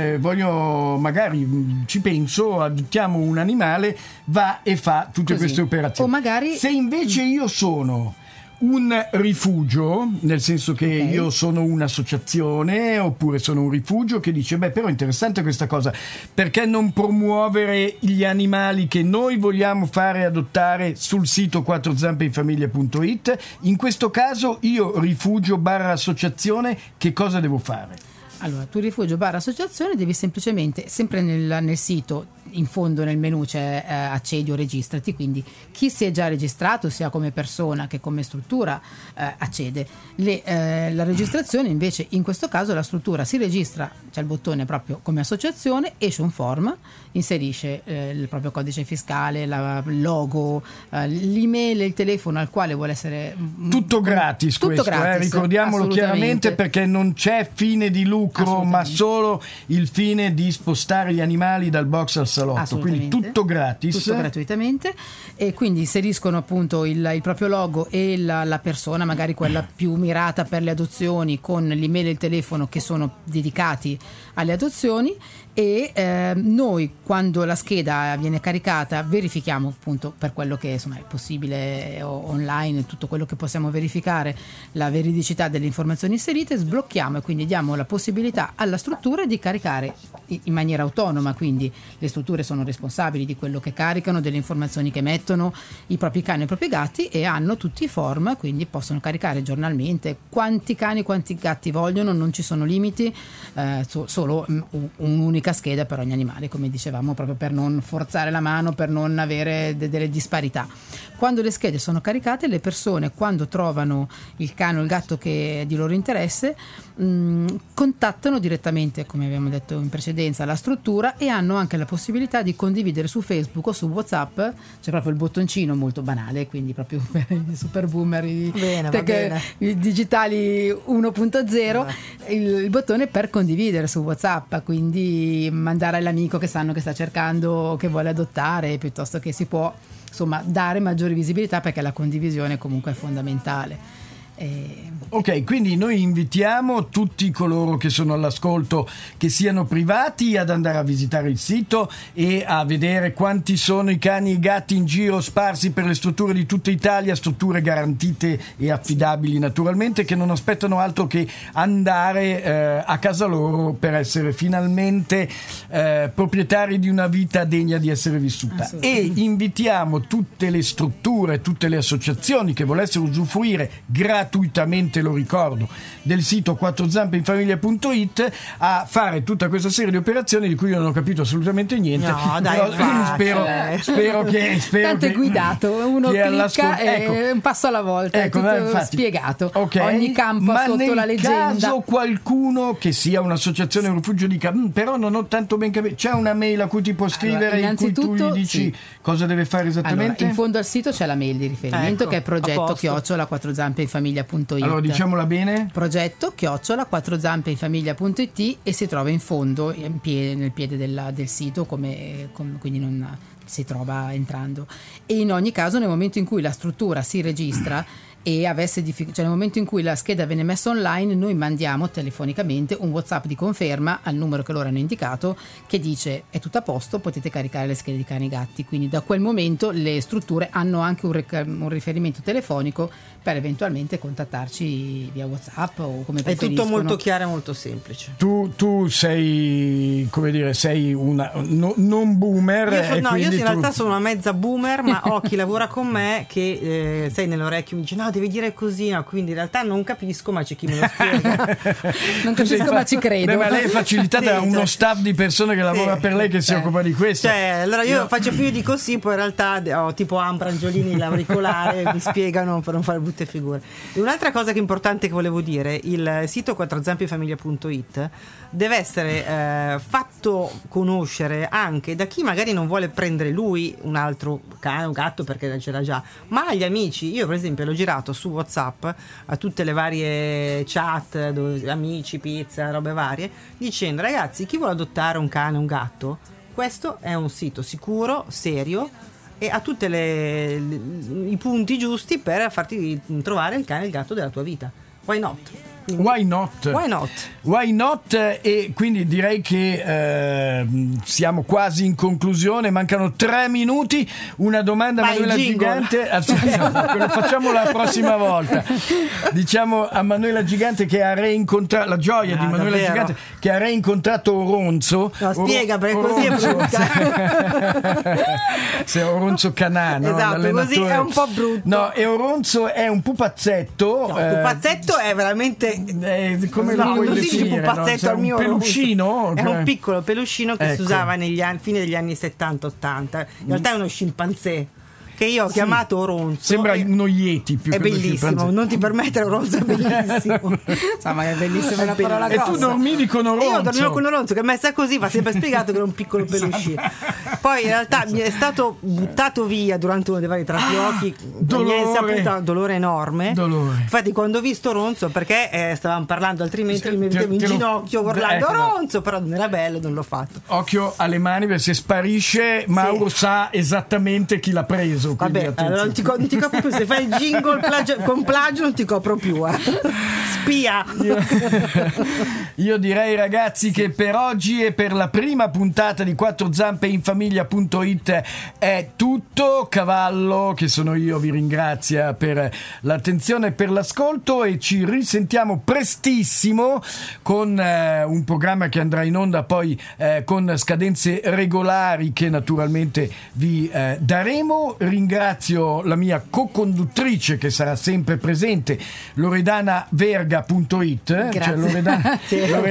magari ci penso, adottiamo un animale, va e fa tutte queste operazioni. O magari se invece io sono un rifugio, nel senso che io sono un'associazione oppure sono un rifugio che dice però è interessante questa cosa, perché non promuovere gli animali che noi vogliamo fare adottare sul sito quattrozampeinfamiglia.it? In questo caso io rifugio / associazione, che cosa devo fare? Allora, tu rifugio / associazione devi semplicemente, sempre nel sito, in fondo nel menu c'è accedi o registrati, quindi chi si è già registrato sia come persona che come struttura accede. La registrazione invece, in questo caso la struttura si registra, c'è il bottone proprio come associazione, esce un form, inserisce il proprio codice fiscale, il logo, l'email e il telefono al quale vuole essere tutto gratis, tutto questo, gratis, ricordiamolo chiaramente, perché non c'è fine di lucro, ma solo il fine di spostare gli animali dal box al salotto, quindi Assolutamente. tutto gratis. Tutto gratuitamente, e quindi inseriscono appunto il proprio logo e la persona, magari quella più mirata per le adozioni, con l'email e il telefono che sono dedicati alle adozioni, e noi, quando la scheda viene caricata, verifichiamo appunto, per quello che insomma è possibile online, tutto quello che possiamo verificare, la veridicità delle informazioni inserite, sblocchiamo e quindi diamo la possibilità alla struttura di caricare in maniera autonoma, quindi le strutture sono responsabili di quello che caricano, delle informazioni che mettono i propri cani e i propri gatti, e hanno tutti i form, quindi possono caricare giornalmente quanti cani, quanti gatti vogliono, non ci sono limiti, solo un'unica scheda per ogni animale, come dicevamo, proprio per non forzare la mano, per non avere delle disparità. Quando le schede sono caricate, le persone, quando trovano il cane o il gatto che è di loro interesse, contattano direttamente, come abbiamo detto in precedenza, la struttura, e hanno anche la possibilità di condividere su Facebook o su WhatsApp. C'è proprio il bottoncino molto banale, quindi proprio per i super boomer, i digitali 1.0, il bottone per condividere su WhatsApp, quindi mandare all'amico che sanno che sta cercando, che vuole adottare, piuttosto che si può insomma dare maggiore visibilità, perché la condivisione comunque è fondamentale. Ok, quindi noi invitiamo tutti coloro che sono all'ascolto, che siano privati, ad andare a visitare il sito e a vedere quanti sono i cani e i gatti in giro sparsi per le strutture di tutta Italia, strutture garantite e affidabili naturalmente, che non aspettano altro che andare a casa loro per essere finalmente proprietari di una vita degna di essere vissuta. E invitiamo tutte le strutture, tutte le associazioni che volessero usufruire gratuitamente, lo ricordo, del sito quattrozampeinfamiglia.it a fare tutta questa serie di operazioni di cui io non ho capito assolutamente niente. No, dai, spero che tanto è guidato, uno clicca e un passo alla volta, è tutto spiegato, ogni campo ha sotto la leggenda. Ma nel caso qualcuno che sia un'associazione o rifugio dica però non ho tanto ben capito, c'è una mail a cui ti può scrivere, in cui tu gli dici cosa deve fare esattamente? Allora, in fondo al sito c'è la mail di riferimento, che è progetto@quattrozampeinfamiglia.it. Allora diciamola bene: progetto@quattrozampeinfamiglia.it, e si trova in fondo, nel piede del sito, quindi non si trova entrando. E in ogni caso, nel momento in cui la struttura si registra e avesse cioè nel momento in cui la scheda viene messa online, noi mandiamo telefonicamente un WhatsApp di conferma al numero che loro hanno indicato, che dice è tutto a posto, potete caricare le schede di cani e gatti. Quindi da quel momento le strutture hanno anche un riferimento telefonico per eventualmente contattarci via WhatsApp o come preferiscono. È tutto molto chiaro e molto semplice. Tu sei, come dire, sei una non boomer. Io in realtà sono una mezza boomer, ma ho chi lavora con me che sei nell'orecchio mi dice no, devi dire così, no? Quindi in realtà non capisco, ma c'è chi me lo spiega. Non capisco, ma ci credo. Ma lei è facilitata da uno staff di persone che lavora per lei, che si occupa di questo. Allora io faccio finire di così, poi in realtà ho tipo Ambrangiolini l'auricolare, mi spiegano per non fare brutte figure. E un'altra cosa che è importante che volevo dire: il sito quattrozampeinfamiglia.it deve essere fatto conoscere anche da chi magari non vuole prendere lui un altro cane o gatto perché ce l'ha già, ma agli amici. Io per esempio l'ho girato su WhatsApp a tutte le varie chat, amici, pizza, robe varie, dicendo ragazzi, chi vuole adottare un cane o un gatto, questo è un sito sicuro, serio, e ha tutti i punti giusti per farti trovare il cane e il gatto della tua vita. Why not? Why not? Why not? Why not? E quindi direi che siamo quasi in conclusione, mancano 3 minuti. Una domanda a Manuela Gigante. Facciamo la prossima volta. Diciamo a Manuela Gigante che ha reincontrato, la gioia di Manuela davvero? Gigante che ha reincontrato Oronzo. No, spiega perché così è brutta. Se Oronzo Canà, no? Esatto, così è un po' brutto. No, e Oronzo è un pupazzetto. No, il pupazzetto è veramente come lo puoi definire? Pupazzetto No? al mio un peluscino? È un piccolo peluscino che si Ecco. usava fine degli anni 70-80. In realtà è uno scimpanzé che io ho chiamato Oronzo. Sembra uno Yeti più è che uno bellissimo, scimpanzé. non ti permettere, Oronzo è bellissimo. Insomma, è bellissima una parola E grossa. tu dormivi con Oronzo? Io dormivo con Oronzo che messa così va sempre spiegato che era un piccolo peluscino. Poi in realtà mi è stato buttato via durante uno dei vari traslochi. Dolore enorme. Infatti quando ho visto Ronzo, perché stavamo parlando altrimenti mi mettevo in ginocchio urlando Ronzo, però non era bello, non l'ho fatto. Occhio alle mani, perché se sparisce Mauro sa esattamente chi l'ha preso. Vabbè, allora non ti copro più, se fai il jingle con plagio non ti copro più. Spia. Io direi, ragazzi, che per oggi e per la prima puntata di Quattro Zampe in Famiglia.it è tutto. Cavallo, che sono io, vi ringrazia per l'attenzione e per l'ascolto, e ci risentiamo prestissimo con un programma che andrà in onda poi con scadenze regolari che naturalmente vi daremo. Ringrazio la mia co-conduttrice che sarà sempre presente, Loredana Verga.it, cioè Loredana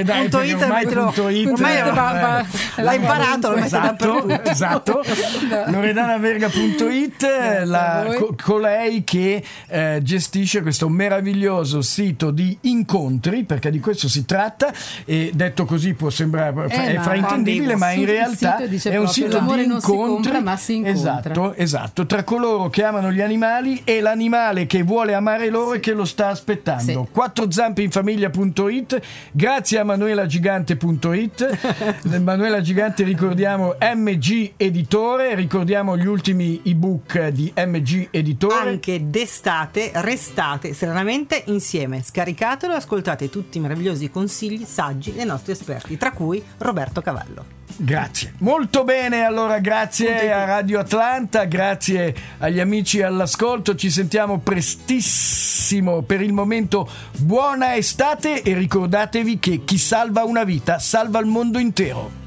ormai l'hai imparato, esatto. Loredana Verga.it, colei che gestisce questo meraviglioso sito di incontri, perché di questo si tratta, e detto così può sembrare è fraintendibile, ma in realtà è un sito di incontri, ma si incontra. esatto, tra coloro che amano gli animali e l'animale che vuole amare loro e che lo sta aspettando. Sì. Quattro Zampe in Famiglia.it, grazie a ManuelaGigante.it. Manuela Gigante, ricordiamo, MG Editore, ricordiamo gli ultimi ebook di MG Editore. Anche d'estate restate serenamente insieme, scaricatelo e ascoltate tutti i meravigliosi consigli saggi dei nostri esperti, tra cui Roberto Cavallo. Grazie, molto bene, allora grazie a Radio Atlanta, grazie agli amici all'ascolto, ci sentiamo prestissimo. Per il momento buona estate e ricordatevi che chi salva una vita salva il mondo intero.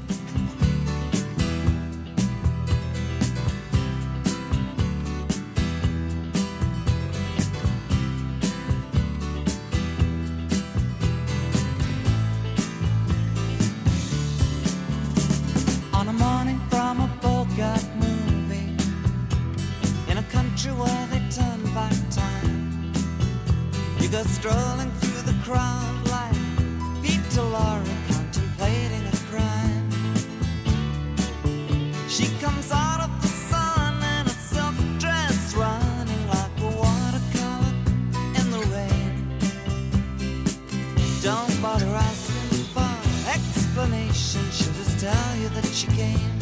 On a morning from a Bogart movie, in a country where they turn back time, you go strolling through the crowd like Peter Lorre contemplating a crime. She comes out of the sun in a silk dress, running like a watercolor in the rain. Don't bother asking for explanation, she'll just tell you that she came